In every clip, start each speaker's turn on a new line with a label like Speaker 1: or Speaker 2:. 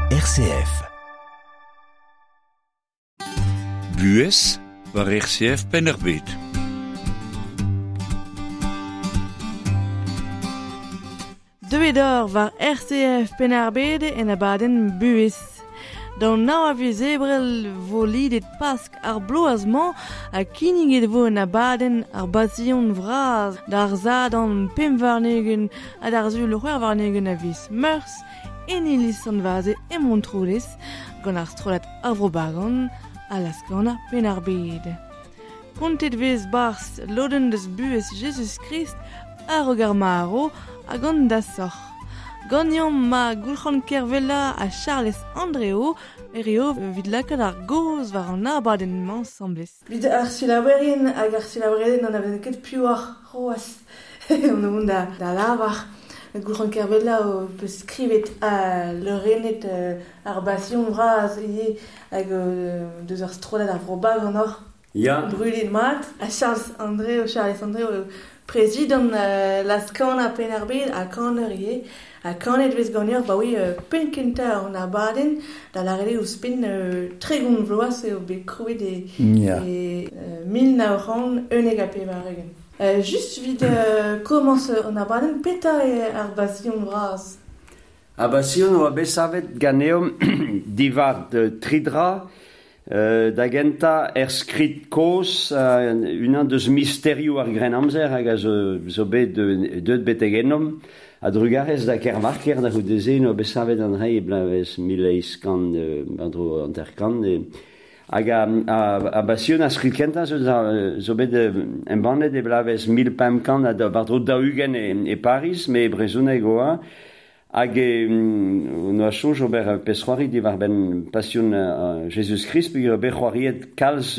Speaker 1: RCF.
Speaker 2: Bues war RCF Pennerbet.
Speaker 3: Deuedor war RCF Pennerbede en abaden Bues. Dan nou a vu zebrel vo lidet pask ar bloazman a kiniget vo en abaden ar basion vraz d'ar zad an pemvarnegen a d'ar zul c'hwervarnegen a vis meurs en ilis an vaze e montroles gant ar strolat avrobagan a laskana Pennerbede. Kontet vez bars loden deus Bues Jesus Christ a regar maro a gant da sor. Gagnant ma goulchan kervella a Charles Andreo, rio vid lakad ar goz war an abaden man semblez.
Speaker 4: Vid ar silawerien hag ar silawerien an aven ket piou ar roas. On a vont da lavar. Goulchan kervella o peus skrivet a leurenet ar basion vraz hag deus ar strolat ar vrobag an or.
Speaker 5: Ja.
Speaker 4: Brulin mat. A Charles Andreo président laskana Pennerbede a kanerie. A kanet vez gagneur, ba oui, penkenta on a baden, da la rede ouz pen tregoun vloaz eo be krouet e 1900 uneg a pe barregen. Just vid komans on a baden, peta ar basion vraz?
Speaker 5: A basion oa besavet ganeom divart tridra, da genta skrit koz, unan deus misterio ar gren amzer, hag a zo bet deud betegenom, a drugarez da kervarker da houdeze no besavet an rei blavez mileiz kan bandro anterkan hag a basion a skrit kenta zo bet en bandet e blavez 1500 kan a bandro da Hugen e Paris me brezuneg oa hag no a choj ober pesroari di var ben passion Jesus Christ pe ober c'hoariet kalz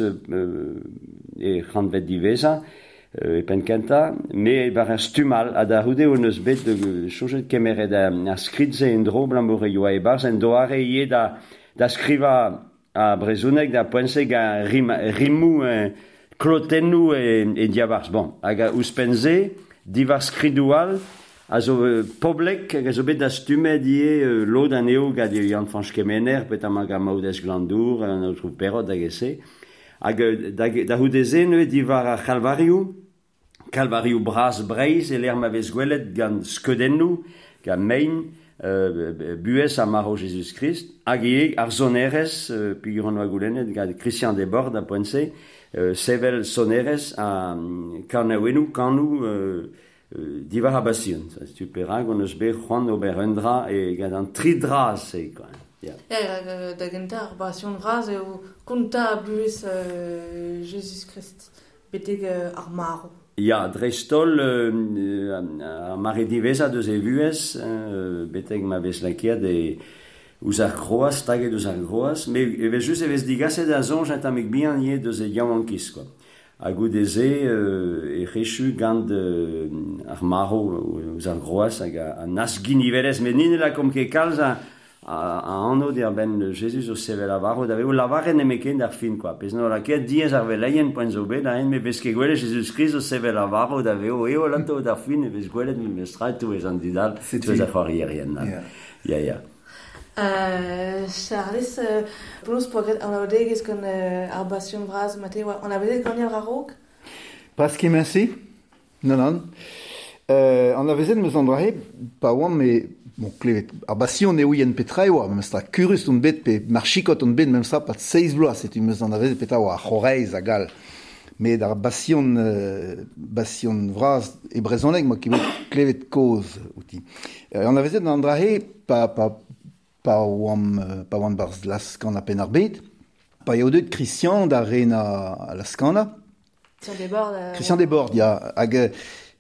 Speaker 5: e c'hantvet diveza e penkenta, me war ar stumal a da houde o neus bet chojet kemeret a skritze en dro blamboreioa e barz en doare ie da skriva a brezounek da poenseg a rimou klotennou e diabarz. Bon, hag a ouspenze divar skridoual a zo poblek hag a zo bet da stumet ie lod an eo gad e Jan Fanch Kemener pet am hag a maoudez glandour an outrou perot da gese hag da houdeze ne divar a Calvariou bras breiz e l'er ma vez gwelet gant skedennou, gant mein, Bues a maro Jesus Christ, hag ar zonerez, pigur oa goulennet, gant Christian Desbordes a poense, sevel sonerez a karnaouenou, divar a basion. Stuperag, on eus bet c'hoant ober undra e gant an tridra se, quoi.
Speaker 4: Da genta ar basion vraz eo konta Bues Jesus Christ, beteg ar maro.
Speaker 5: Ja, drestol a mare diveza deus e vuez, beteg ma vez lakiad ouz ar groaz, taget ouz ar groaz, me vez just e vez digaset a zonj et amek bihan ie deus e yaouankiz, quoi. A goudeze e rechu gant ar maro ouz ar groaz hag a nasgin ivelez, me nine la kom ke kalz a anno der ben Jesus o sevel avaro da veo lavaren emeken d'ar fin, quoi. Pez no la ket diez ar velaien poen zo bet, da en me vez ke gwele Jesus Christ o sevel avaro da veo eo lanto d'ar fin e vez gwelet me strait tu ez an didal, tu ez a c'hoarierien. Ya.
Speaker 4: Charles, bonus poaket an aodegez gant ar basion vraz mate, an a vezet gant ar rog?
Speaker 6: Paske mersi, non. An a vezet meus an drahe, pa oam me bon, klevet, ar basion eo yen petra oa, meus tra kurus on bet, pe marchikot on bet, meus tra pat 6 bloaz, et meus an a vezet petra oa c'horeiz a gal. Me dar basion vraz e brezoneg, ma ki klevet koz outi. An a vezet an drahe, pa oam barz laskana Pennerbede, pa eo deud Christian da ren a laskana. Christian Desbordes, ya, hag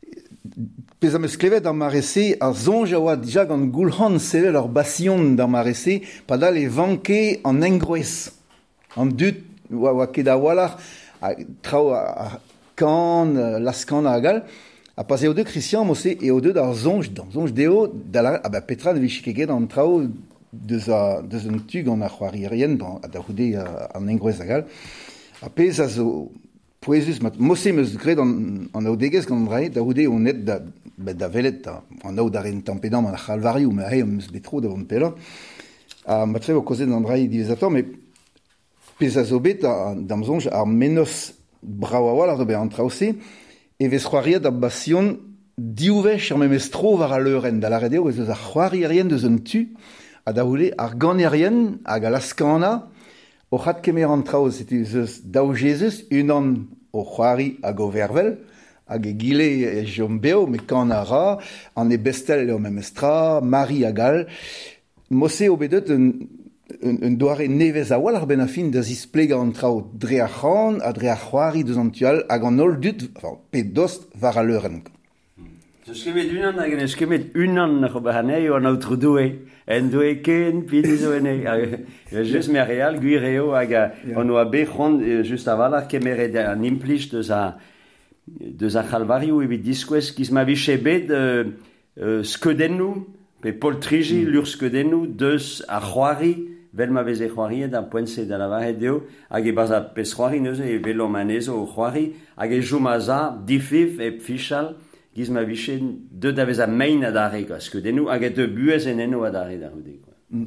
Speaker 6: pez am eus klevet ar marese, ar zonj a oa dija gant goulchan sevel ar basion d'ar marese, pa dal e vanke an engroez. An dut, oa ket a walar, trao a kan, laskana a gal, a pas eo deud Christian mose eo deud ar zonj deo, petra ne vich keget an trao deus un tug an ar c'hoarierien, da houde an engroez a gal, a pez a zo poezus, mose meus gred an aodegez gant dra, da houde o net da velet, an aod ar en tampedam an ar c'halvariou, me ahe meus betro da vant pella, ma trevo kozet an drai divezator, mais pez a zo bet damzonj ar menos braouawal ar do bet an traouse, e vez c'hoariet ar basion diouvech ar memestro var a leuren, da la redeo ez eus ar c'hoarierien deus un tu, a da oule ar ganerien hag a laskana, o c'hat kemer an traoz, et eus daou Jesus, unan o c'hoari hag o vervel, hag e gile e jom beo, me kan a ra, an e bestel eo memestra, Mari hag al, mosse o bedet un doare nevez a wal ar ben a fin da zisplega an trao dre a c'han a dre a c'hoari deus an tual hag an ol dut, pe dost var a leuren.
Speaker 5: Dus kemet unan hag en kemet unan na c'hoba hanei o an outre doe. En doe ken, pidi zo ene. Just me real, guireo hag an oa be c'hant just avalar kemeret an implij deus a c'halvario evit diskouez kiz ma viche bet skedennou, pe poltriji lur skedennou deus a c'hoari, vel ma veze c'hoariet a poense da la varet deo, hag e baza pez c'hoari neuze e velo manezo o c'hoari, hag e joumaza difif e fichal, giz ma viche de da vez a mein a dare, skedennou, hag e de buez en eno a dare da roude.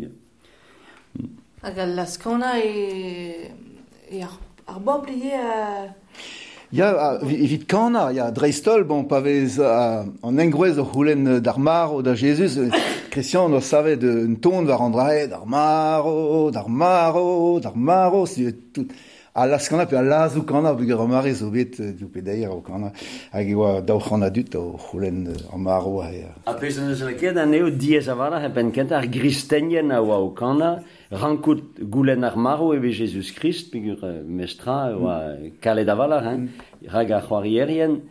Speaker 4: Hag a laskana ar bob lié a...
Speaker 6: Ya, evit kana, ya, dreistol, bon, pa vez an engrouez o c'houlenn d'ar maro da Jesus, Christian o savet un ton var an drae, d'ar maro, si tout... A laskana pe a lazou kana, pe ger mare zo bet du pedair o kana, hag e oa daou c'hana dut o c'houlenn ar maro a...
Speaker 5: A pez an eus leket an eo diez avara hepen kent ar gristenien a oa o kana, rankout goulenn ar maro eve Jesus Christ, pe ger mestra oa kalet avalar, rag a c'hoarierien,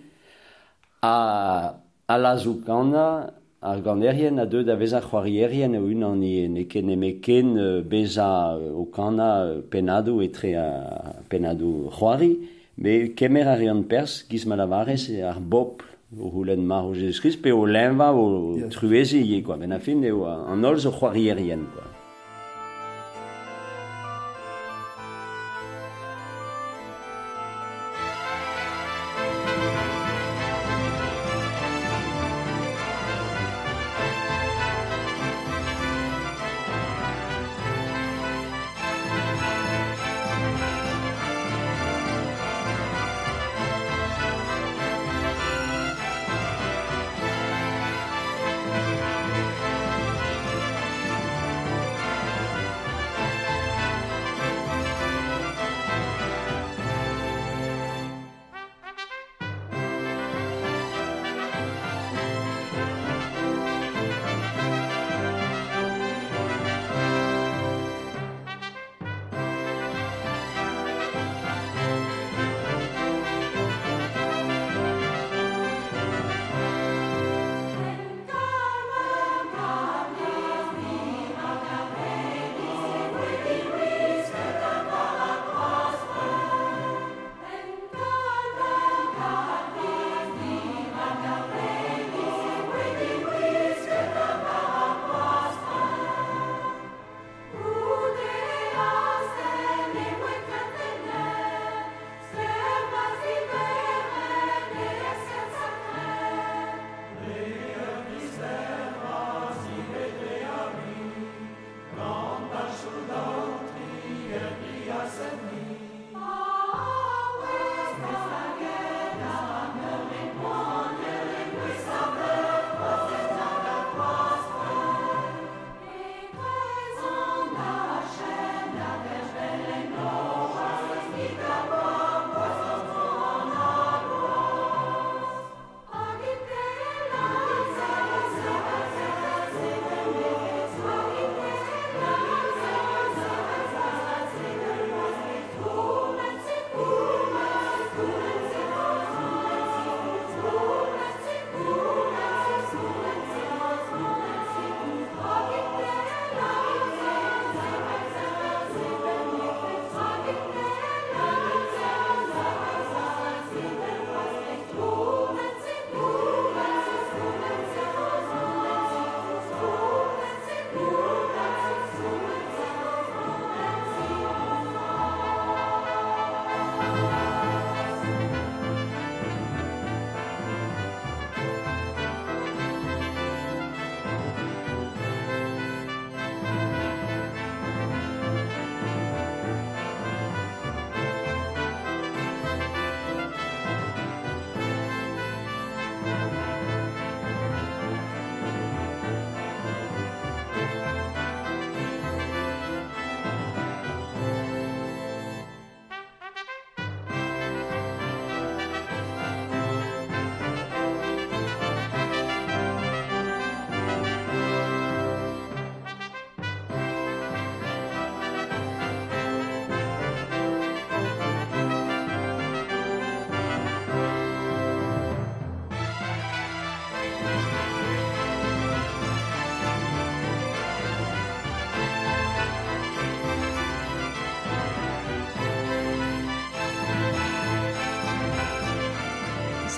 Speaker 5: a lazou kana, ar ganerien a deud a vez ar c'hoarierien eo un an ne ken emeken beza o kana penado etre a penado c'hoari, me kemer ar an pers giz malavarez ar bop o c'houlenn maro Jesus Christ, pe o lenva o truezi ie, quoi. Ben a fin eo an olz o c'hoarierien, quoi.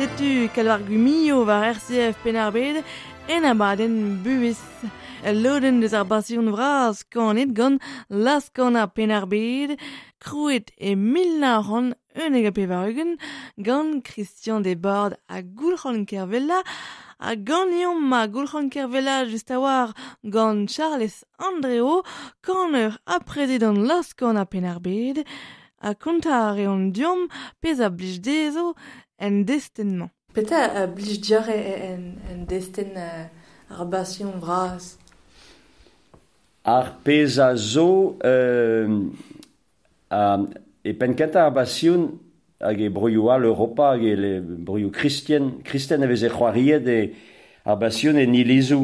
Speaker 3: setu kalvargumio var RCF Penarbed en abaden buis. Loden deus ar basion vras kanet gant laskan a Penarbed, krouet e milnaran uneg a pevarugen gant Christian Desbordes a goulc'han kervella, a gannion ma goulc'han kervella just a war gant Charles Andreo, kan ur aprezedant laskan a Penarbed, a kontar eon diom pez a blij dezo en destenman.
Speaker 4: Peta a blij diore en desten ar basion vras.
Speaker 5: Ar pez a zo e penkenta ar basion hag e broioù al Europa hag e broioù kristen a vez e c'hoariet ar basion e nilizou.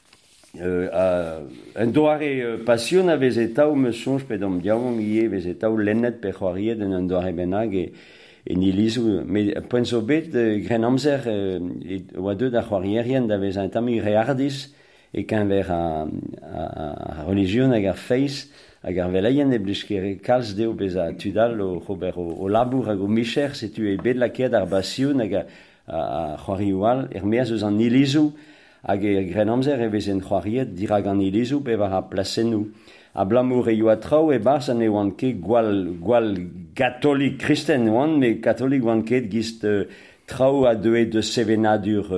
Speaker 5: Un doare passion a vez e tao me sonj pe dom diaouan ie vez e tao lennet pe c'hoariet en un doare benag e nilizou. Me poent zo bet gren amzer oa deud ar c'hoarierien da vez un tami reardiz e kan ver a religion hag ar feiz hag ar velaien e blij ket kalz deo bez a tudal o labour hag o micher setu e bet laket ar basion hag a c'hoarioù al meaz eus an nilizou hag e gren amzer e vez en c'hoariet dirag an nilizou pe var a plasennou. A blamour e a trao e bars an e oan ket gwal katolik kristen oan, me katolik oan ket gist trao a de sevenadur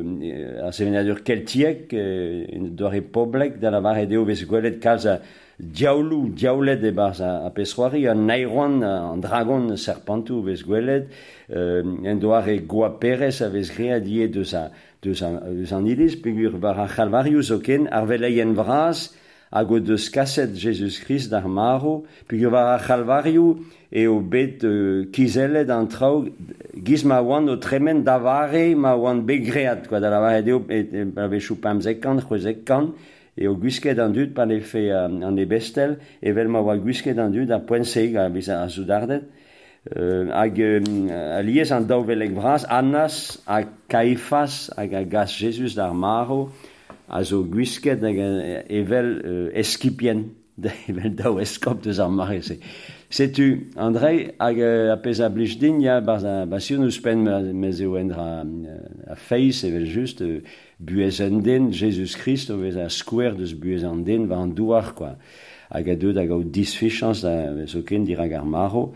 Speaker 5: keltiek, doare poblek da la var e deo vez gwelet kalz a diaoulet e bars a pesroari, an nairoan, an dragon serpentou vez gwelet, en doare goa perez a vez greadie deus an iliz, pegur var a c'halvariou zo ken, ar veleien vras, hag o deus kaset Jesus Christ d'ar maro, pegur var a c'halvariou e o bet kizellet an trao giz ma oan o tremen davare ma oan begreat, da la var deo pa vechou pamzekant, c'hwezekant, e o gwisket an dud pa ne fe an e bestel, e vel ma oa gwisket an dud a poenseg a vez a zoudardet. Hag a liez an daou velek vras, Annas a Caifas hag a gas Jesus d'ar maro, a zo gwisket hag evel eskipien, evel daou eskop deus ar mare se. Setu, Andrei, hag a pez a blij din, ya basion eus pen mez eo endra a feiz, evel just buez an den, Jesus Christ, o vez a skouer deus buez an den, va an douar, quoi. Hag a deud hag a o disfichans da zo ken dirag ar maro,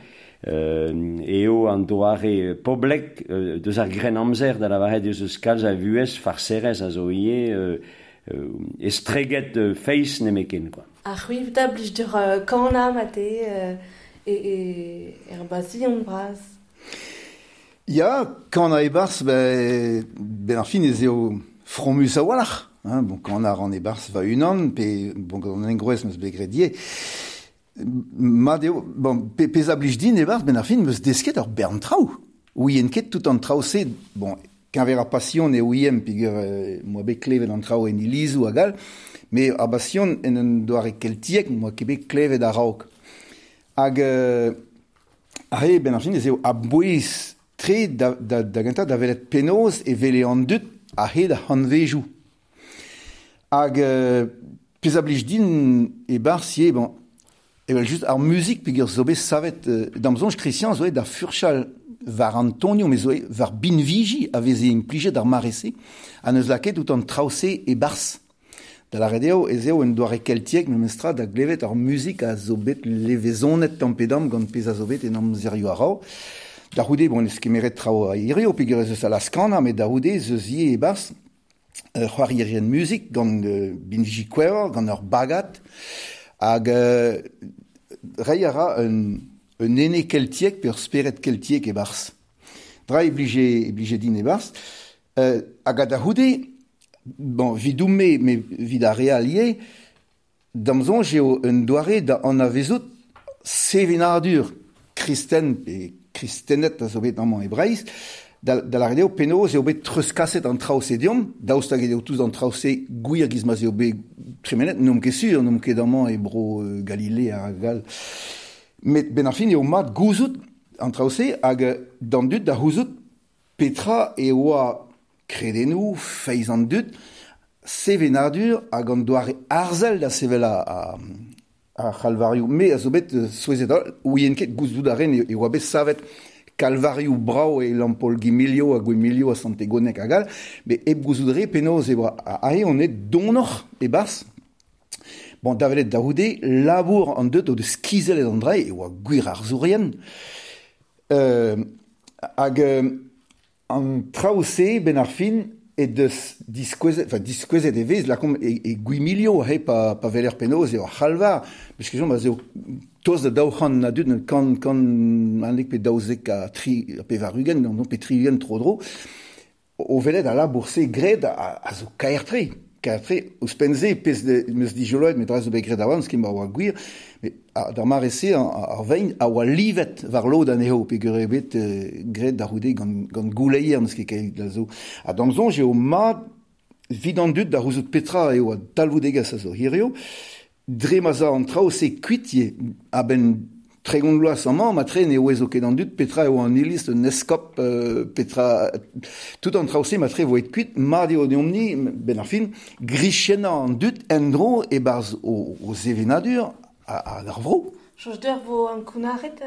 Speaker 5: eo an doare poblek deus ar gren amzer da la varet deus eus kalz a vuez farserez a zo ie estreget feiz nemeken, quoi.
Speaker 4: Ar c'hwiv da blij dur kana mate er basion braz.
Speaker 6: Ya, kana e bars, ben ar fin ez eo fromus a walach. Bon, kana ran e bars va unan, pe, bon, gant an engroez meus begredie. Ma deo, bon, pez a blij din e bars, ben ar fin meus desket ur bern trao. Ouien ket tout an trao se, bon, kan ver ar passion e ouiem, pigur moa bet klevet an trao en ilizou a gal, me ar passion en un doare keltiek, moa ket bet klevet a raok. Hag, ben ar fin ez eo a bouez tre da ganta da velet penoz e vele an dut a he da hanvejou. Hag, pez a blij din e bars ye, bon, evel just ar musik pigur zo bet savet, damzonj Christian zo e da furchal var Antonio, me zo e var binviji a veze implijet ar marese, an eus laket tout an traouse e bars. Da la redeo ez eo en doare keltiek me mestra da glevet ar musik a zo bet levezonet tampedam gant pez a zo bet en amzerio a rao. Da houde, bon, ez kemeret trao a irio, pigur ez eus a laskana, me da houde ez eus ie e bars c'hoarierien musik gant binviji kwer, gant ur bagat, hag rei ara un ene keltiek per speret keltiek e bars. Dra e blije din e bars. Hag a da houde, bon, vidoume, me vid a realie, damzon jeo un doare da an avezout sevenardur kristen e kristenet a zo bet amman ebreiz, da la redeo penoz eo bet treuskaset an traosedium, daoustag edeo touz an traose gouir gizmaz eo bet tremenet, nom ket sur, nom ket amman ebro Galilée a gal. Met ben ar fin eo mat gouzout an traose, hag dan dut da houzout petra e oa kredenou, feiz an dut, sevenardur hag an doare arzel da sevel a c'halvariou. Me a zo bet souezet al, ouien ket gouzout a ren e oa bet savet Calvario brau e l'ampol gimilio a gwemilio a Santegonek a gal, bet eb gouzoudre penoz ebra a on est donor e bars. Bon, davelet daoude, labour an deut o de skizel an dre, e oa gwir ar zourien. An traouse ben ar fin, et de disquezet e vez, lakom e gwimilio he pa veler penoz eo ar c'halvar, parce que j'en base tos da daouchan na dud, kan anlek pe daouzek a pe varugen, non pe trigen tro dro, o velet a labourse gred a zo kaertre. Kaertre, o spenze pez de meus dijoloet, met draz o bet gred avan, skim ba oa gwir, dar marese ar vein a oa livet var lo da neho, pe gure bet gred da roude gant gouleier, neus ket kael da zo. A damzon, je o mat vid an dud da rouzout petra eo a talvoudegas a zo hirio, dre ma za an trao se kuitye a ben tregon loas an man, ma tre ne oezo ket an dud, petra eo an ilist un eskop, petra, tout an trao se ma tre voet kuit, mardi o deomni, ben ar fin, grichena an dud endro e barz o zevenadur a ar vro.
Speaker 4: Chos d'eur vo an kounaret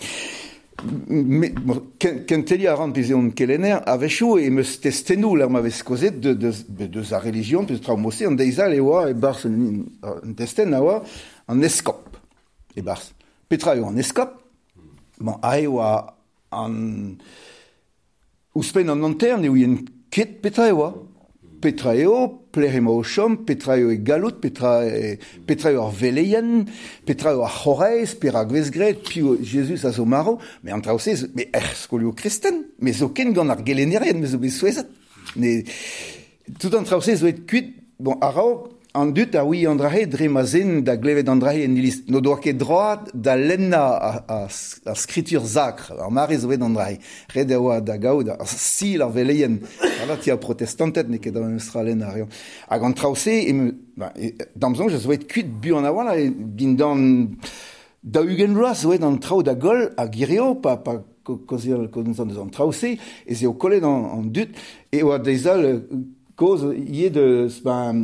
Speaker 6: Kenteli a ran peze on kelener a vecho e meus testennou l'ar ma vez kozet de za religion, peus traumose an deizal e oa e barz un testen a oa an eskop e barz. Petra eo an eskop, bon, a eo an ouspen an antern eo yen ket petra eo a. Petra eo, pler ema o chom, petra eo e galout, petra eo ar veleien, petra eo ar c'horreiz, per ar gwezgret, pio Jesus a zo maro, me an traouse, me skolio kresten, me zo ken gant ar gelenerien, me zo bet souezet. Tout an traouse zo et kuit, bon, a rao, an dut a oui an drahe dre ma zen da glevet an drahe en ilist. No doa ket droat da lenna a skritur zakr. Ar mare zo vet an drahe. Red a oa da gaout a sil ar veleien. Ala ti a protestantet ne ket an estralen a rion. Hag an traouse, damzon, je zo vet kuit bu an aval, din dan da ugen loas zo vet an trao da gol a gireo, pa kozir kozan deus an traouse, e zeo kollet an dut, e oa deizal koz ie deus,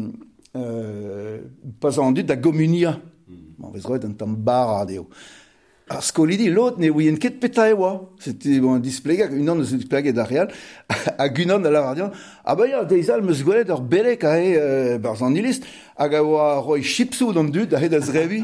Speaker 6: pas an dut da gomunia. Bon, vez roet an tam bar adeo. A skolidi, l'autre ne ouien ket peta e oa. C'était bon, displegak, unan eus displeget da real, hag unan da la radio. Ah ba ya, deizal meus gwelet ur belek a he barz an ilist, hag a oa roi chipsou d'an dut, a he da zrevi.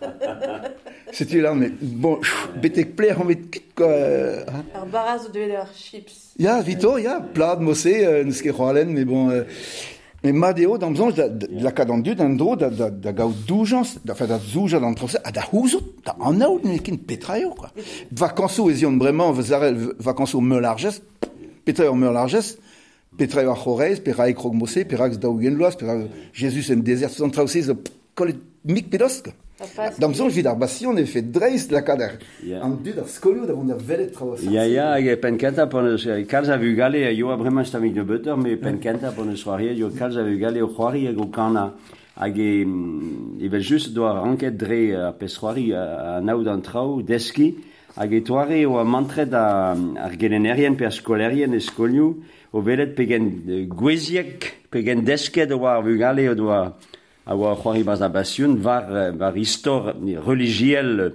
Speaker 6: C'était là, mais bon, betek pler an vet kit, quoi.
Speaker 4: ar baraz o devet ur chips.
Speaker 6: Ya, vito, ya, plad mosse, neus ket c'hoalen, mais bon... Mais madeo, damzonj, da kad an dud, an dro, da gaout doujans, da zouja d'an trose, a da houzout, da an aout ne ken petraio, quoi. Vakanso ezion bremañ, vakanso meur largest, petraio meur largest, petraio ar c'horreiz, petra e krog mosse, perak da ougen loas, perak Jesus en desert, an trause, zo kollet mik pedost, quoi. Damzonj vid ar basion ne fet dreiz la kad an dud ar skolio da vont ar velet traoas.
Speaker 5: Ya, hag penkenta pon eus kalz a vu gale, yo a bremañ stamik de butter, me penkenta pon eus c'hoari, yo kalz a vu gale o c'hoari hag o kana, hag evel just doa ranket dre a pez c'hoari a naout an trao, deski, hag toare o a mantret ar gelenerien per skolerien e skolio, o velet pegen gweziek, pegen desket o ar vu gale o doa a oa c'hoari baz a basioun var istor religiel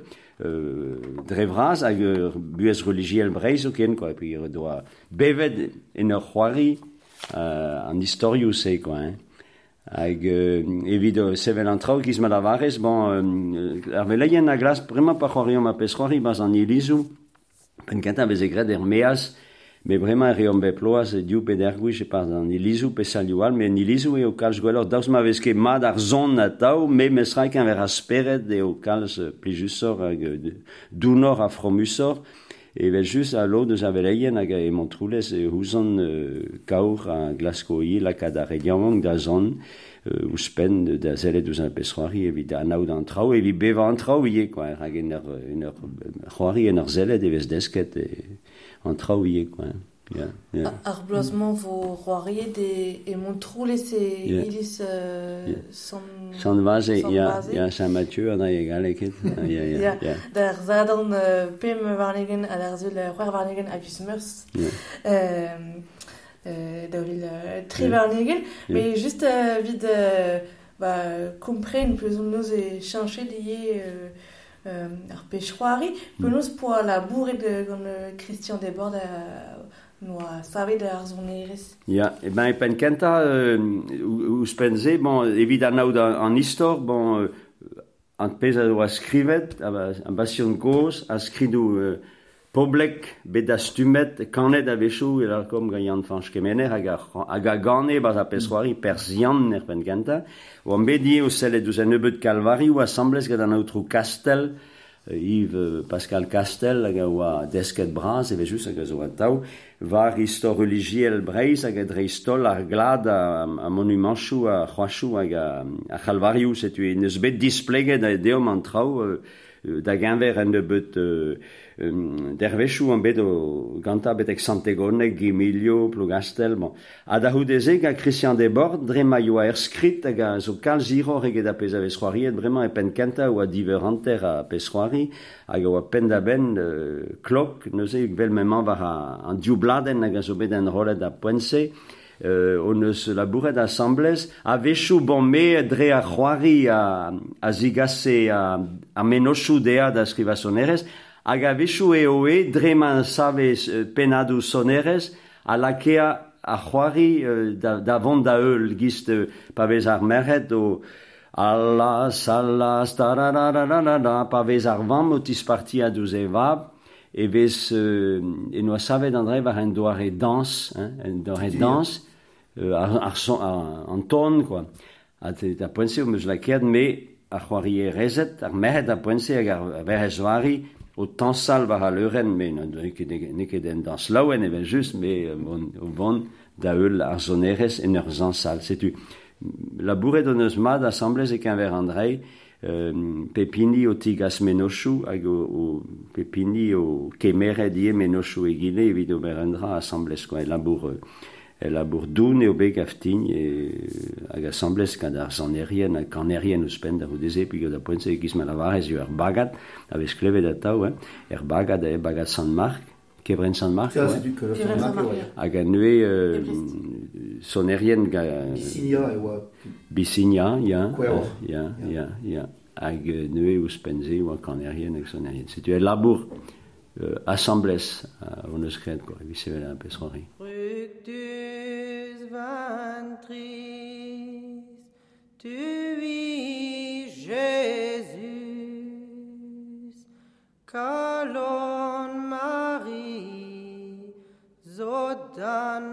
Speaker 5: dre vraz hag buez religiel breiz o ken, quoi. Puis doa bevet en ur c'hoari an istorioù se, quoi. Hag evit sevel an trao kiz ma da varez, bon, ar veleien a glas bremañ pa c'hoariom a pez c'hoari baz an ilizou, pen kenta vez e gred er meaz, me bremañ reom bet ploaz diou pe dergouj e pas an ilizou pe salioal, me an ilizou eo kalz gwellor daouz ma vez ket mad ar zon na tao, me mes raik an ver a speret eo kalz plijusor hag dounor a fromusor, e vel just a lo deus a veleien hag e montroulez e ouzon kaour a glaskoi lakad a reliamong da zon, ouspen da zelet ouz an pez c'hoari evit a naout an trao, evit beva an trao ie, quoi, hag en ur c'hoari en ur zelet evez desket an trao ie, quoi.
Speaker 4: Ar blozman vo c'hoariet e montroulez e ilis
Speaker 5: Sant Vaze, ya, Saint-Mathieu an a egal eket.
Speaker 4: Da ar zadan pem varnegen a ar zul c'hoar varnegen a vis meurs. Da vil tri varnegen, mais juste vid kompren peus on noz e chanchet ie ar pechroari, penaos po la bourre de Christian Desbordes no a savet ar zonerez.
Speaker 5: Ja, e pen kenta ouz penze, bon, evit anaout an istor, bon, an pez a skrivet, an basion goz, a skridou poblek bet a stumet, kanet a vechou, el kom gaian fanch kemener, hag a gane baz a pesroari per zian pen kenta, o an bedie o sellet ouz an ebeut kalvari, ou assemblez gant an outrou kastel, Yves Pascal Castel, hag a oa desket braz, e vejus hag a zo a tau, var istor religiel breiz hag a dreistol ar glad a monumentsou a c'hoachou hag a chalvariou, setu e neus bet displeget a deom an trao da genver en ebeut dervechou an bet o ganta betek Santegoneg, Gimilio, Plougastel, bon. A da houdezeg a Christian Desbordes, dre ma yo a erskrit hag a zo kal ziro reget a pez a vesroari, et bremañ e pen kenta oa diveranter a pesroari, hag oa pen da ben klok, neuze vel memant var an diou-bladen hag a zo bet en rolet a poense, on eus labouret assemblez, a vechou bon me dre a c'hoari a zigase a menochou dea da skriva sonerez, hag a vechou e oe dre man savez penadou sonerez, a lakea a c'hoari da vont da eul gist pa vez ar merret o alas, alas, tararararara, pa vez ar vamm o tisparti a douz e vab, e vez e noa savet an dre var en doare dans, en doare dans, an ton, quoi. A poense o meus laked, me a c'hoari e rezet, ar merret a poense hag ar verrezwari, o tansal var a leuren, me ne ket en dans laouen even just, me o vont da eul ar zonerez en ur zansal. Setu, labouret o neus mad assemblez e kenver an dre, pepini o tigas menochou, hag o pepini o kemeret ie menochou e gine, evit o merendra assemblez, quoi, e labour doun eo bet gaftign hag assemblez kad ar zanerien hag kanerien ouz pen da roudeze pig da poense e giz malavarez eo ar bagad a vez klevet a tau, er bagad e bagad Sant-Marc, kevren Sant-Marc, hag a neue sonerien
Speaker 6: Bisigna e oa
Speaker 5: Bisigna, ya, hag neue ouz penze oa kanerien hag sonerien. Setu e labour assemblez on eus kred, quoi, evit sevel a pesroari.
Speaker 1: Fructus ventris tui, Jesus, calon Marie, zodan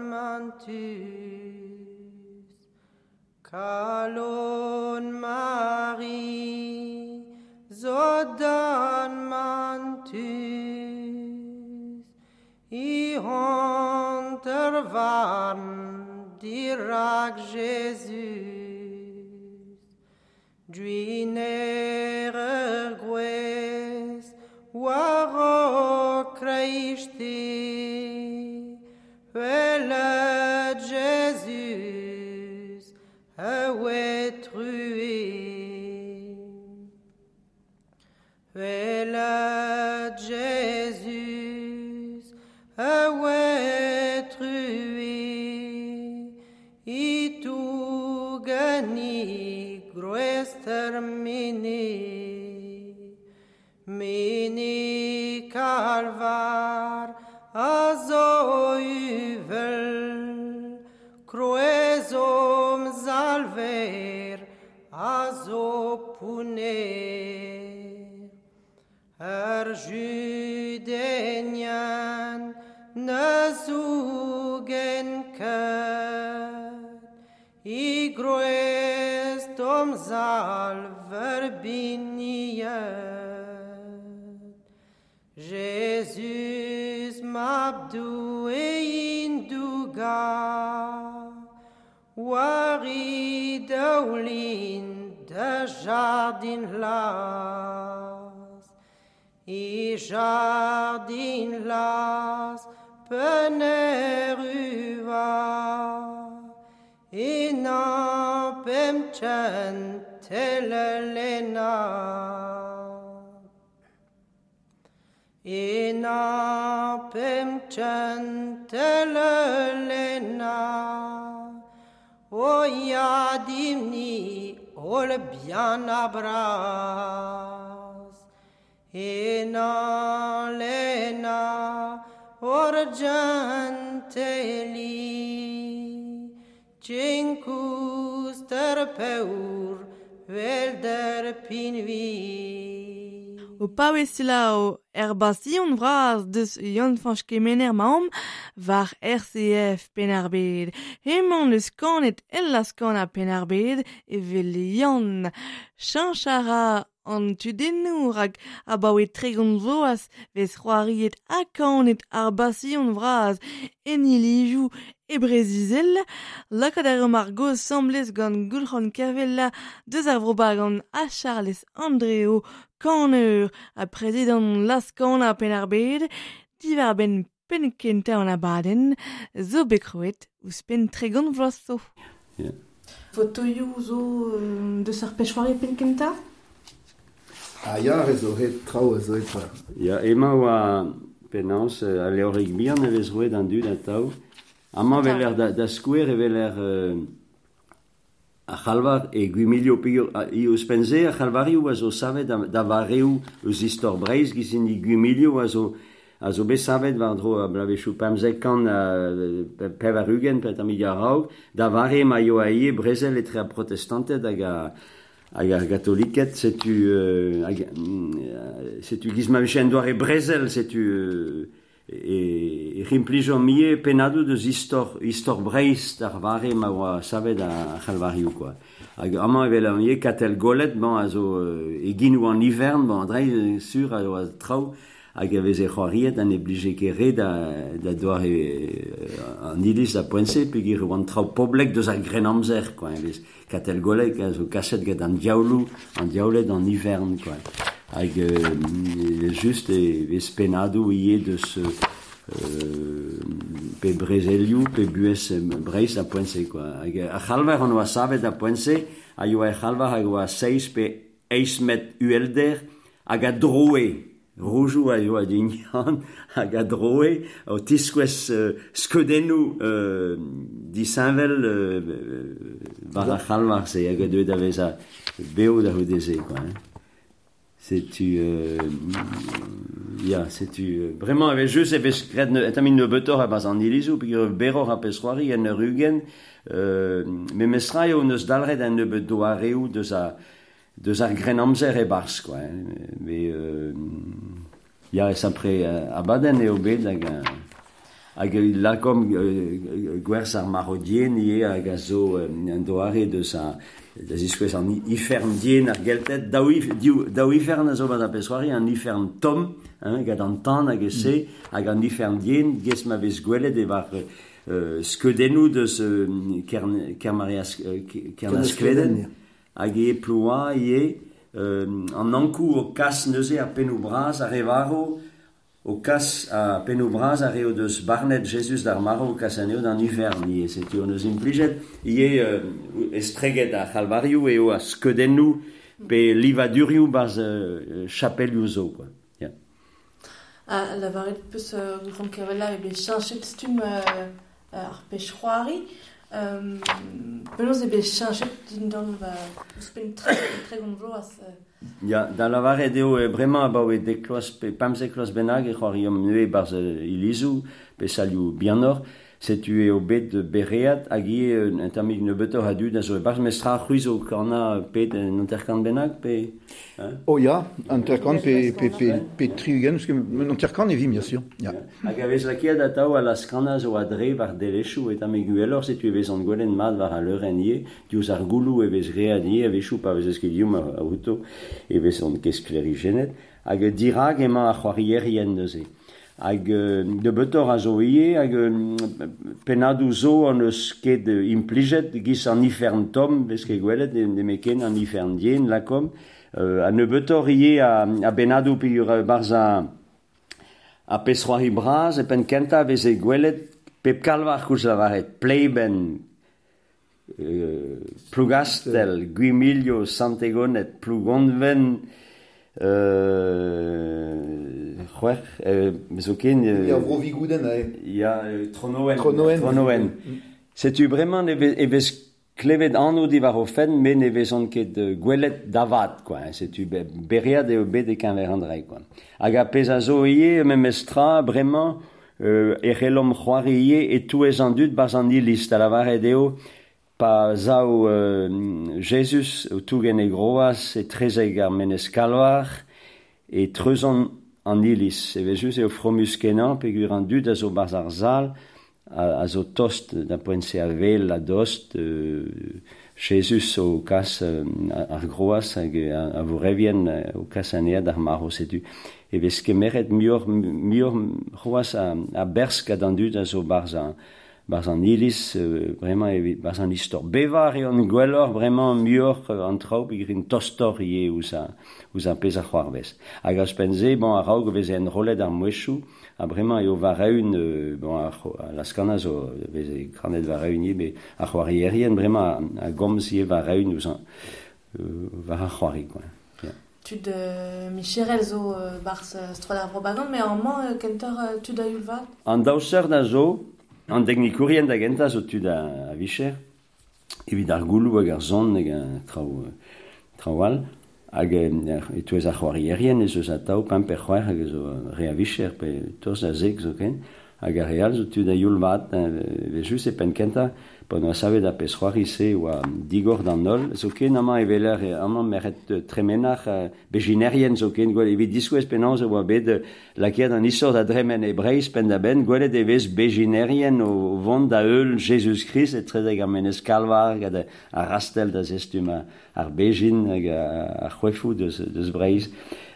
Speaker 1: mantus, calon Marie, zodan mantus, I honter varn dirag Jesus, duiner gwez war o Christi, vele Jesus a wetrué, vele Jesus a wetrué, I tu gani groester mini calvar a zo uvel, croesom zalver a zo puner, Judenian na zugen kat, I groest salver biniat, Jesus mabdu e induga, wari daulin da jardin las, I jardin las peneruva, I napem centelelena, I napem centelelena, o yadimni ol bien abras, ena lena orgenteli cincus terpeur vel der pinvi.
Speaker 3: O paouez o erbation vraz deus Yann Fanchkemener maom var RCF Penarbed. Hemañ eus kanet el laskan a Penarbed evel Yann chanchara an tudennour hag abaoe tregont voaz vez c'hoariet akanet arbasion vraz enilijou e brezizel, lakad ar mar semblez gant Gulchan Kavella deus ar vrobag an a Charles Andreo kaneur a prezident laskan a Penarbed, divar ben penkenta an abaden, zo bekroet ouz pen tregont vloaz zo.
Speaker 5: Yeah.
Speaker 4: Fotoioù zo deus ar pechwari penkenta?
Speaker 6: Ja, zo het trao, zo het tra.
Speaker 5: Ja, ema oa penans a leorig bihan evez roet an dud a tao. Ama vel da skouer evel a c'halvar e gwimilio pigor i eus penze a c'halvarioù a zo savet da vareoù eus istor breiz gizin i gwimilio a zo be savet war dro a blavechou pamzek kan pev a rugen pet am iga rao da vare ma yo a ie brezel etre a protestantet hag a gatoliket setu giz ma vechen doare brezel setu e rimplijo mie penado deus istor breiz dar vare ma oa savet a c'halvarioù quoi. Hag amañ evel an ie katel golet bon a zo egin ou an hivern bon dreiñ sur a oa trao hag a vez e c'hoariet an eblije ket re da doare an iliz da poense pegir oan trao poblek deus ar grenamzer quoi. Vez katel golet a zo kaset gant an diaolet an hivern quoi. Hag just vez penado ie deus pe brezelioù, pe buez breiz a poense quoi. Hag a c'halvar an oa savet a poense, a yo a c'halvar hag oa 6 pe 1 met uelder hag a droe. Roujou a yo a dignan hag a droe o tiskouez skeudennoù disanvel war a c'halvar se hag a deuet a vez a beo da houdeze quoi. Vraiment avec juste avec gred etamin ne betor a bas an ilizou pigir beror a pesroari en rugen me mesrai o neus dalred en nebeut doareoù deus ar grenamzer e bars quoi. Mais ya sapre abaden e obed hag lakom gwerzh ar marodien ie hag a zo an doare deus da ziskouez an ifern dien ar geltet daou ifern a zo bat a pessoari an ifern tom gant an tan hag ese hag an ifern dien gez ma vez gwelet e var skeudennoù deus kernaskledet hag e ploa ie an ankou o kas neuze a penou braz a revaro o kas a penou braz a reo deus barnet Jesus d'ar maro o kas aneo d'an hivern ie setu on eus implijet ie estreget a c'halvarioù eo a skeudennoù pe livadurioù baz chapelioù zo quoi. Yeah.
Speaker 4: La varet peus Gulchan Kavella ebe chanchet stum ar pechroari. Penaos ebe chanchet dindan eus pen tregont vloaz.
Speaker 5: Ja, da la varet eo bremañ abaoe dekloaz pe pamzek kloaz bennak e c'hoariom neue barz ilizou pe salioù bianor setu eo bet bereat hag ie un tamig ne betor a dud a zo e barz mestra c'hruiz o korna pet an interkant bennak pe...
Speaker 6: Oh ja, interkant pe triugen, parce que interkant e vim, bien sûr. Ja.
Speaker 5: Hag a vez lakiet a tao a las kanaz o adre var delechou et tamig uelor setu e vez an gwelenn mat var a leuren ie diouz ar goulou e vez read ie e vechou pa vez eskidioum a outo e vez an keskleri-genet hag dirag emañ a c'hoarier yen neuze. Hag de betor a zo ie hag penadou zo an eus ket implijet giz an ifern tom vez ket gwelet de meken an ifern dien lakom a ne betor ie a benadou pigir barz a pesroari braz e pen kenta vez e gwelet pep kalvar kouz la varet pleiben plougastel gwimilio santegonet plougonven mais ok
Speaker 6: ya vrovigouden
Speaker 5: ya tronoen setu bremañ e vez klevet anno di var o fen, mais ne vezon ket gwelet davat, quoi. C'est-tu beriad eo bet e kanver andrei, quoi. Hag a pez a zo ie, memestra, bremañ, e c'hellom c'hoari ie, e touez an dud bas an ilist, a la varet eo, pa zao Jesus o tougen e groas, e trezeg ar meneskalvar, e treuzon an ilis. E vezus eo fromus kenan, pegur an dud a zo bas ar zal, a zo tost da poense a vel a dost, Jesus o kas ar groas hag a vo revien o kas anead ar marro setu. E vez kemeret mior groas a bersk ad an dud a zo bars an ilis, vraiment, bars an istor bevar e an gwellor, vraiment mior an traoù igrin tostor ie ouz a pez a c'hoarvez. Hag a spenze, bon, a raoug vez en rolet ar mouechou, a bremañ eo va reun, bon, a laskana zo, vez e granet va reun ie, be a c'hoarierien, bremañ a gomz ie va reun ouz va a c'hoari, quoi.
Speaker 4: Tud Micherel zo bars strol ar propagand, mais an man kentor tud a yulvat?
Speaker 5: An daouseur da zo, an degnikourien da genta zo tud a vicher, evit ar goulou hag ar zon hag a traoal, hag e touez a c'hoarierien ez eus a tao pemper c'hoer hag zo re a vicher pe toz a zeg zo ken, hag a real zo tud a yulvat, vezus e pen kenta, pon a savet a pez c'hoari se oa digor d'an nol, zo ken amañ e veler amañ meret tremenach bejinerien zo ken, gwell evit diskouez penanz oa bet lakiad an isor da dremen e breiz pen da ben, gwelet e vez bejinerien o vont da eul Jesus Christ et trezeg ar menez kalvar gad a rastel da zestum ar bejin hag a c'hwefou deus breiz.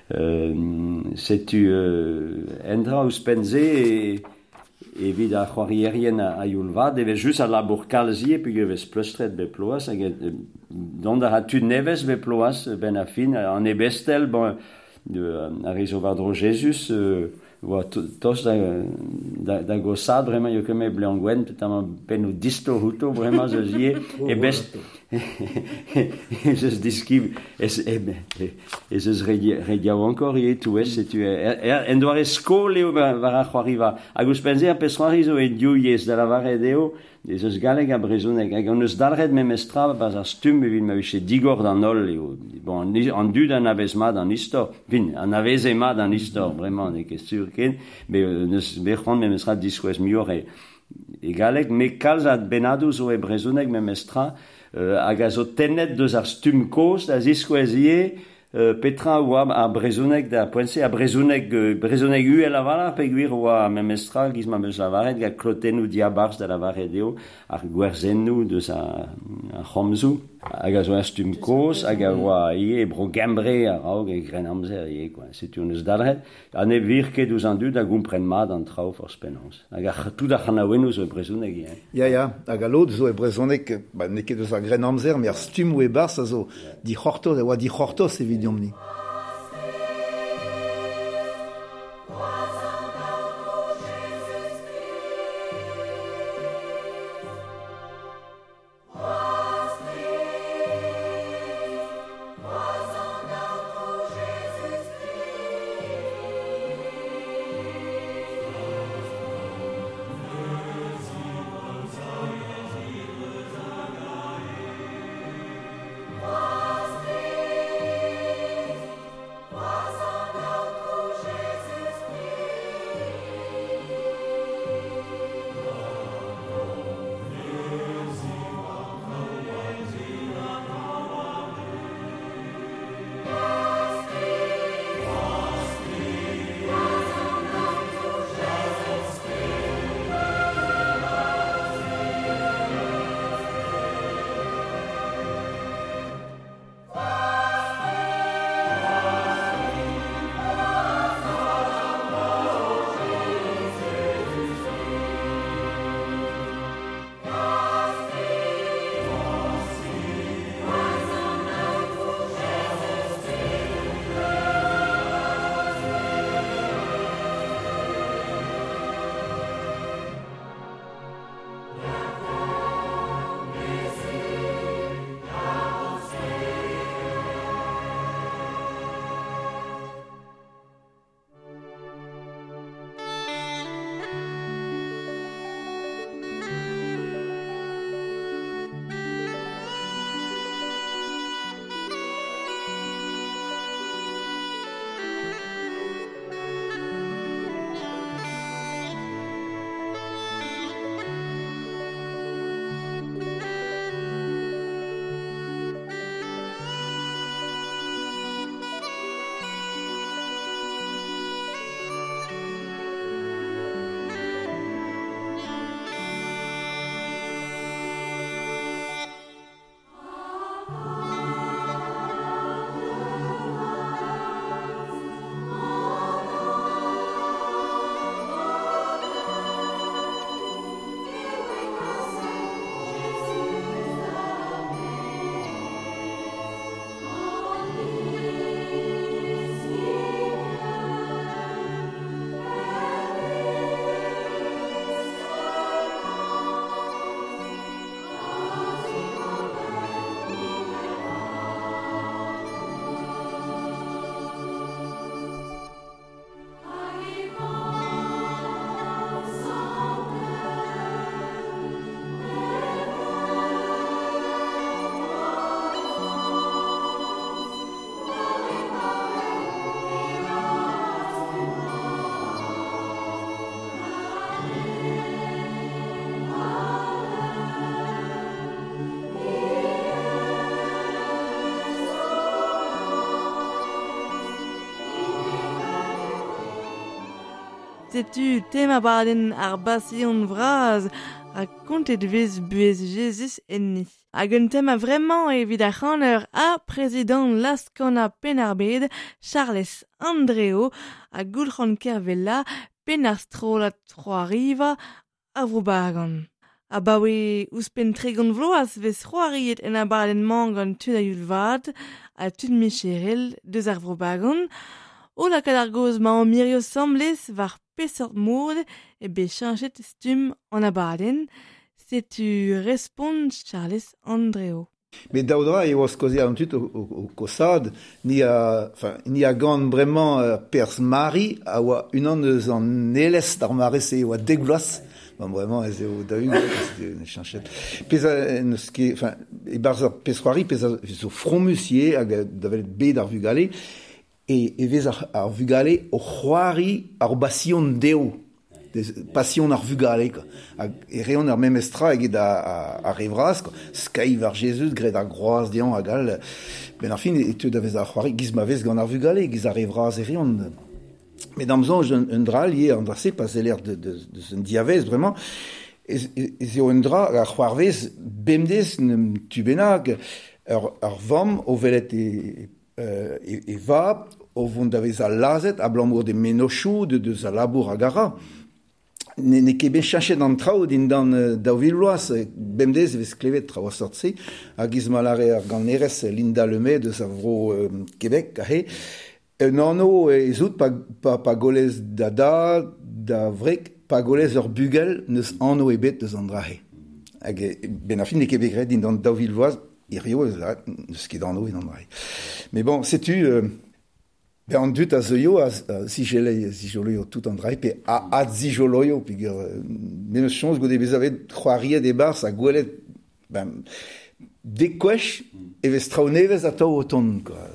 Speaker 5: Setu endra ouz penze evit a c'hoarierien a yulvat, evit just a labour kalzie, pe vez pleustret be ploas, hag dont a tud nevez be ploas ben a fin, an ebestel, bon, a rezo vardro Jesus, oa tos da gossad, bremañ yo keme blean gwen, petamañ pen o disto huto, bremañ zeus ie, ebest, zeus diskiv, zeus rediav ankor ie touez, setu en doare skol eo var a c'hoari va. Hag eus penze a pez c'hoari zo e diou yez da la varet eo, eus galeg a brezhoneg. Hag an eus dalret memestra baz ar stum evit ma veche digor d'an ol eo. Bon, an dud an avez mad an istor, vin, an avez e mad an istor, bremañ, ne ket sur ken, neus bec'hant memestra diskouez mior e galeg, me kalz a benadou zo e brezhoneg memestra, hag a zo tennet deus ar stum kost, a ziskouez ie, petra oa a brezhoneg da poense, a brezhoneg uel avalar, pe gwir oa memestra giz ma meus lavaret, ga klotennou diabars da lavaret eo, ar gwerzennou deus a c'homzou, hag a zo ar stum kost, hag a oa ie bro gembre a raoug e gren amzer ie, quoi. Setu neus dalret, an e vir ket ouz an dud a gompren mad an trao forz penans. Hag a tout a c'hanaouennou zo e brezhoneg ie.
Speaker 6: Ya, hag a lod zo e brezhoneg, ne ket eus ar gren amzer, me ar stum ou e bars a zo di c'hortoz, oa di c'hortoz evit diomni.
Speaker 3: setu tema baden ar basion vraz rakontet vez buez Jesus enni. Hag un tema vraiment evit a c'hanner a prezident laskana penarbed Charles Andreo a goulc'han kervella pen ar strolat Trois-Riva a vroubagan. A bawe ouspen tregon vloaz vez c'hoariet en a baden mangan tud a yulvad a tud Micherel deus ar vroubagan. O la kadargoz ma an mirio sambles var pesort moud e be chanchet stum an abaden. Setu respond Charles Andreo.
Speaker 6: Mais daudra e oas koze an tut o kosad, ni a gant bremañ pers mari a oa unan eus an elest ar marese e oa degvlas. Bon, vraiment, ez eo da un, ne chanchet. Pez a neus ket, e barz ar pesroari, pez a zo fromusie hag da velet bet ar vugale, e vez ar vugale o c'hoari ar basion deo. Passion ar vugale, e reon ar memestra eget ar evraz, skaiv ar Jesus, gret ar groaz dian agal, ben ar fin e teud avez ar c'hoari, giz ma vez gant ar vugale, giz ar evraz e reon. Mais damzon un dra lié an drase, pas l'air de un diavez, vraiment, ez eo un dra ar c'hoarvez bemdez nem tubenag, ar vam o velet e va, o vont davez a lazet, a blamour de menochou, de a labour a gara. Ne ket bet chanchet an traoù din dan daouvilloaz, bemdez vez klevet traoù sortse, a giz malare ar gant nerez Linda Lemay deus a vro Québec, a he. Nano ez out pa golez da vrek, pa golez ur bugel neus anno ebet deus an drahe. Hag ben a fin ne ket bet gret din dan daouvilloaz, irio neus ket anno en an drahe. Mais bon, setu... Ben an dut a zeuio a zijoloio tout an drae, pe a zijoloio, pig menos chons gode bezavet c'hoariet e bars a gwelet dekwech e vez traounevez a tao o ton, quoi.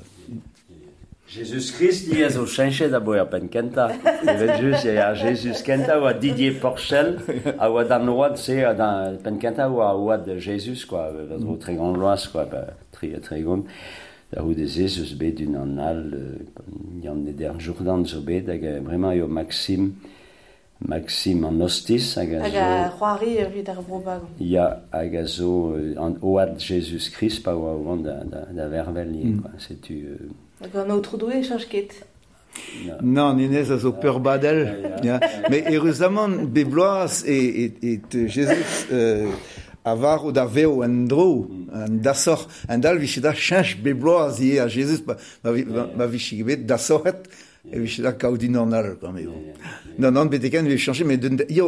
Speaker 5: Jesus Christ, il y a zo chanchet da boi a pen kenta. Evet just, il y a Jesus kenta oa Didier Porchel, a oa dan oad se, a dan pen kenta oa oad Jesus, quoi, o tre gant loaz, quoi, tre gant. Da ou des eus bet un an al, yann eder Jourdan zo bet, hag bremañ eo Maxime an ostis, hag a zo...
Speaker 4: Hag a c'hoari evit ar brobagon.
Speaker 5: Ya, hag a zo an oad Jesus Christ pa oa oan da vervel, quoi, setu...
Speaker 4: Hag an outro doue chanj ket.
Speaker 6: Non, n'inez a zo peur badel. Mais heureusement, bebloaz et Jesus... a var o da veo en dro, en dasor, en dal vichida chanch bebloaz ie a Jesus, ma vichibet dasoret, e vichida kaoudin an al, quand même. Non, beteken vi changer, mais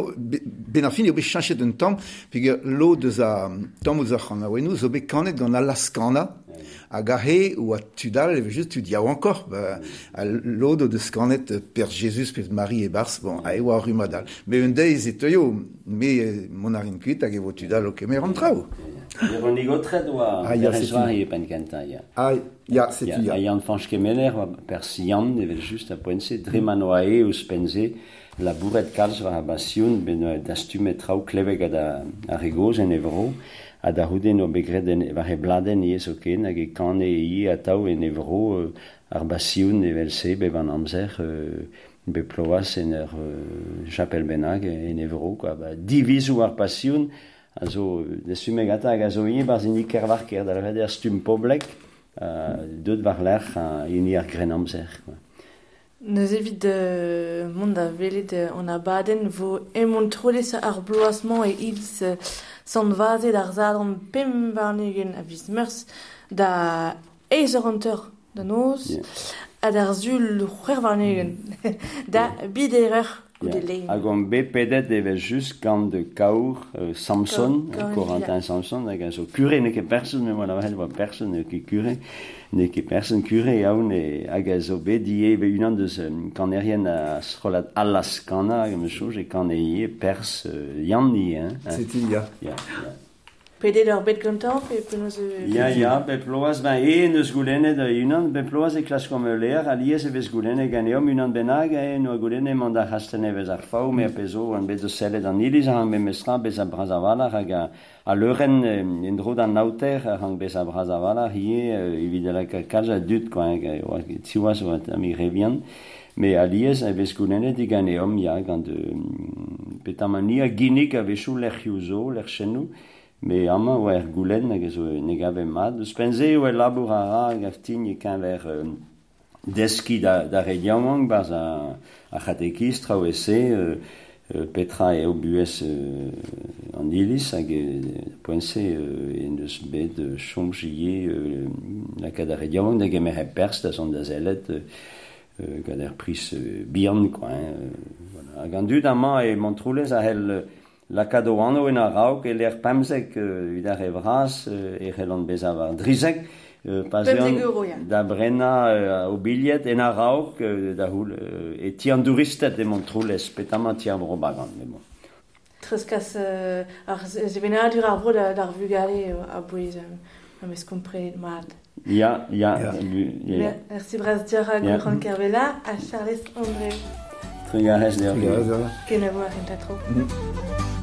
Speaker 6: ben ar fin eo bet chanchet d'un tamm, pig lo deus a tamm o zac'h an aouenou, zo bet kanet gant alaskana, hag a he ou a tudal, e just tud yaou ankor, a lo do deus kanet per Jesus, per Marie e bars, bon, a eo a rumadal. Me un deiz e teuio, me mon arin kuit hag evo tudal o kemer an traoù.
Speaker 5: Eo nigo tret oa perezvari e pen kenta, ya.
Speaker 6: Ya, setu ya.
Speaker 5: A yann fanch kemeler oa per sian, evel just a poense, dreman oa e ouz penze, la bourret kalz war a basioun, ben dastumet traoù kleveg a regoz en evro, a da houden o begreden war e bladen iez o ken, hag e kane ie a tao en evro ar basioun evel se be van amzer be ploaz en ur chapel benag en evro, quoi. Divizou ar basioun, a zo desumeg ata hag a zo ie barz ini kervarker da la veder stum poblek, deud war l'er ini ar gren amzer, quoi.
Speaker 4: Neus evit mont da velet an abaden vo emont troles ar bloazman e ils sant vazet ar zadran pem varnegen a viz meurs da eiz ur anter da noz, a d'ar zul c'hwer varnegen da biderer goude lein.
Speaker 5: Hag on bet pedet evel just gant de kaour Samson, Corentin Samson, hag a zo kure ne ket person, me moa vel oa person ne ket kure, ne ket person kure yaoun, hag a zo bet die be unan deus kanerien a srolat alaskana, hag a me choj e kaneie pers yann ni, hein.
Speaker 6: Setu ya.
Speaker 5: Ya.
Speaker 4: Pedet ur bet gantañ, pe penaos...
Speaker 5: Ya, be ploaz, neus goulennet unan, be ploaz e klas kom ler, aliez e vez goulennet ganeom unan benag, no goulennet mont da c'hasten e vez ar faou, me a pezo an bet o sellet an iliz ar me mestra bez a brazavalar, hag a leuren en dro d'an nauter ar an bez a brazavalar, hie evidela kalz a dut, quoi, tiouaz oa ami revian, Mais alies avait gounenet di ganeom ja gant petamania ginig avait chou l'erchiuso l'erchenu mais ama wer goulen ne gave mad spense o laborara gaftin kan ver deski da rediamang bas a chatekistra OSC Petra et Obues en Ilis hag poense en deus bet chomgier la kada rediamang da gemer pers da son da zelet gader pris birn quoi voilà agandut ama e montroulez a hel la cadoano en arauk et l'air pamsek vidar evras e helan bezavar drizek pasion da brena au billet en arauk da hul et tian touristet de montroulez petama tian robagan mais bon
Speaker 4: Treskas je vena dur arbro da vugale a boiz am escompre mat.
Speaker 5: Ja.
Speaker 4: Merci Bras Diarra Gouran Kervela à Charles André.
Speaker 5: Très bien,
Speaker 4: Kenavo a trop.